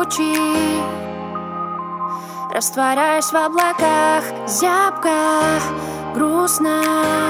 ночи, растворяюсь в облаках, зябко, грустно.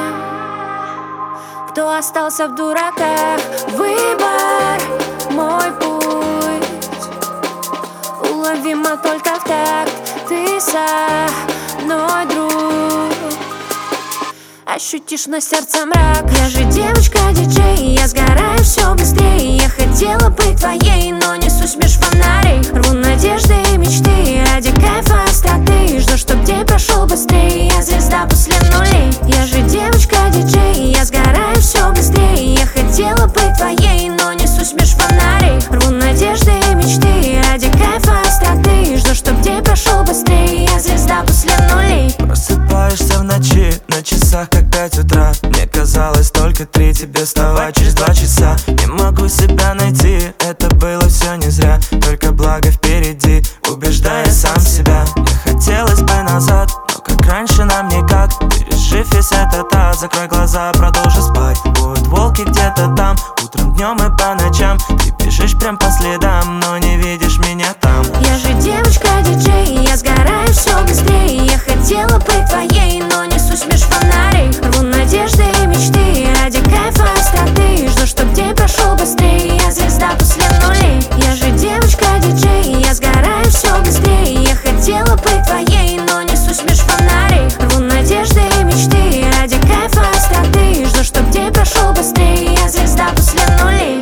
Кто остался в дураках? Выбор, мой путь уловимо только в такт. Ты со мной, друг, ощутишь на сердце мрак. Я же девочка-диджей, я сгораю все быстрее. Я хотела быть твоей, но несусь меж фонарей. Рву надежды и мечты ради кайфа, остроты. Жду, чтоб день прошел быстрее, я звезда после нулей. Я же девочка-диджей, я сгораю все быстрее. Я хотела быть твоей, но несусь меж фонарей. Рву надежды и мечты ради кайфа, остроты. Жду, чтоб день прошел быстрее, я звезда после нулей. Просыпаешься в ночи, на часах как 5 утра. Мне казалось только 3, тебе вставать через 2 часа. Не могу себя найти, это было все не зря. Только благо впереди, убеждая сам себя. Мне хотелось бы назад, но как раньше нам никак. Пережив весь этот ад, закрой глаза, продолжи спать. Будут волки где-то там, утром, днем и по ночам. Ты бежишь прям по следам, но не видишь меня там. Я же девочка-диджей, я сгораю все быстрее. Я хотела быть твоей, но несусь меж фонарей. Рву надежды и мечты ради кайфа, остроты. Жду, чтоб день прошел быстрее, я звезда после нулей. Я же девочка-диджей, я сгораю все быстрее. Я хотела быть твоей, но несусь меж фонарей. Рву надежды и мечты ради кайфа, остроты. Жду, чтоб день прошел быстрее, я звезда после нулей.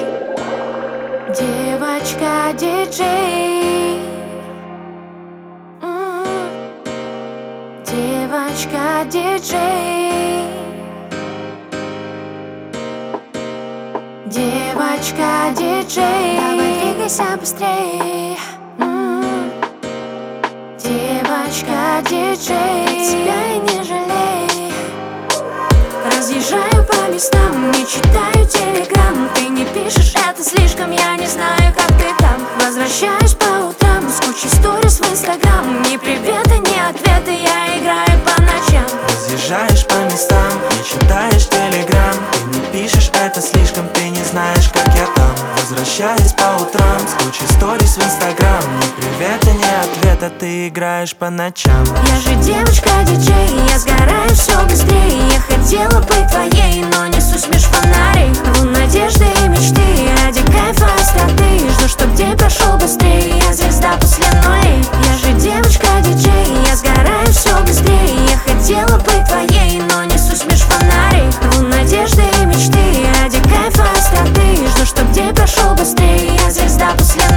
Девочка-диджей, девочка-диджей, девочка-диджей, давай двигайся быстрей. Девочка-диджей, тебя я не жалей. Разъезжаю по местам, не читаю телеграм. Ты не пишешь, это слишком, я не знаю, как ты там. Возвращаюсь по утрам с кучей сторис в инстаграм. Ни привета, ни ответа, я играю по ночам. Разъезжаешь по местам, не читаешь телеграм. Ты не пишешь, это слишком, ты не знаешь, как я там. Возвращаюсь по утрам с кучей сторис в инстаграм. Ни привета, ни ответа, ты играешь по ночам. Я же девочка-диджей, я сгораю все быстрее. Я хотела быть твоей, но несусь меж фонарей. Рву надежды и мечты ради кайфа, остроты. Жду, чтоб день прошел быстрее, я звезда после нулей. Я же девочка-диджей, я сгораю все быстрее. Я хотела быть твоей, но несусь меж фонарей. Рву надежды и мечты ради кайфа, остроты. Жду, чтоб день прошел быстрее, я звезда после нулей.